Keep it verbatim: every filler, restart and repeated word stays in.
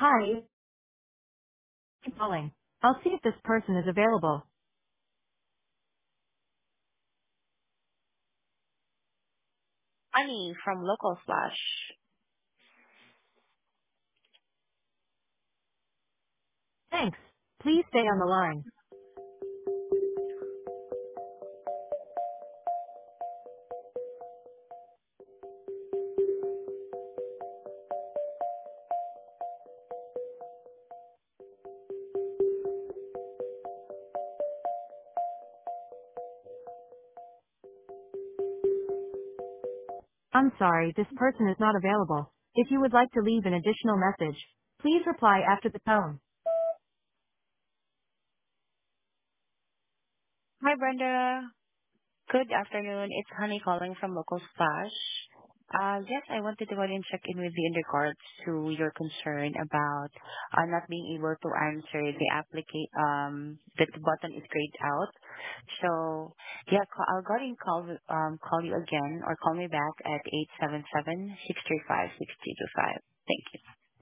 Hi, keep calling. I'll see if this person is available. Annie from Local Flash. Thanks. Please stay on the line. I'm sorry, this person is not available. If you would like to leave an additional message, please reply after the tone. Hi, Brenda. Good afternoon. It's Honey calling from Local Splash. Uh, yes, I wanted to go ahead and check in with you in regards to your concern about uh, not being able to answer the applica- um, that the button is grayed out. So, yeah, ca- I'll go ahead and call, um, call you again or call me back at eight seven seven, six three five, six two two five. Thank you.